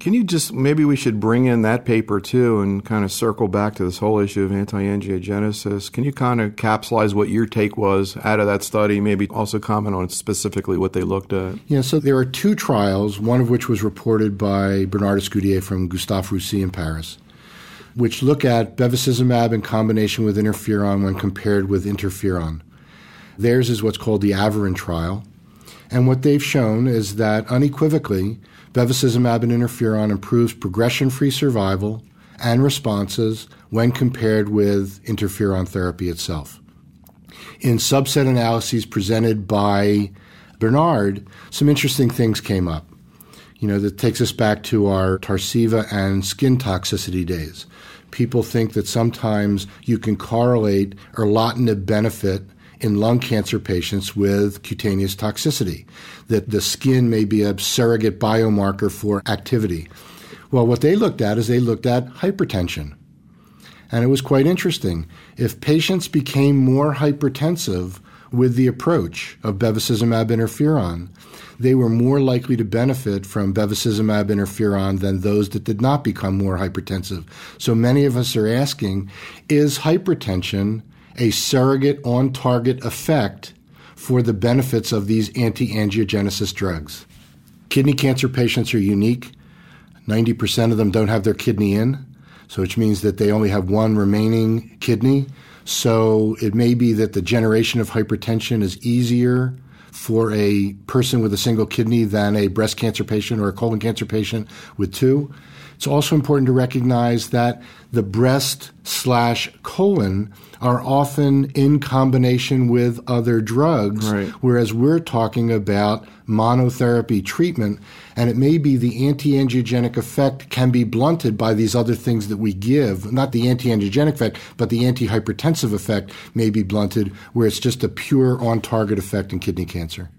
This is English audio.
Can you just, maybe we should bring in that paper too and kind of circle back to this whole issue of anti-angiogenesis. Can you kind of capsulize what your take was out of that study, maybe also comment on specifically what they looked at? Yeah, so there are two trials, one of which was reported by Bernard Escudier from Gustave Roussy in Paris, which look at bevacizumab in combination with interferon when compared with interferon. Theirs is what's called the AVARIN trial. And what they've shown is that unequivocally, bevacizumab and interferon improves progression-free survival and responses when compared with interferon therapy itself. In subset analyses presented by Bernard, some interesting things came up. That takes us back to our Tarceva and skin toxicity days. People think that sometimes you can correlate erlotinib benefit in lung cancer patients with cutaneous toxicity, that the skin may be a surrogate biomarker for activity. Well, what they looked at is they looked at hypertension. And it was quite interesting. If patients became more hypertensive with the approach of bevacizumab interferon, they were more likely to benefit from bevacizumab interferon than those that did not become more hypertensive. So many of us are asking, is hypertension a surrogate on-target effect for the benefits of these anti-angiogenesis drugs? Kidney cancer patients are unique. 90% of them don't have their kidney in, so which means that they only have one remaining kidney. So it may be that the generation of hypertension is easier for a person with a single kidney than a breast cancer patient or a colon cancer patient with two. It's also important to recognize that the breast/colon are often in combination with other drugs, right, whereas we're talking about monotherapy treatment, and it may be the anti-angiogenic effect can be blunted by these other things that we give. Not the anti-angiogenic effect, but the antihypertensive effect may be blunted, where it's just a pure on-target effect in kidney cancer.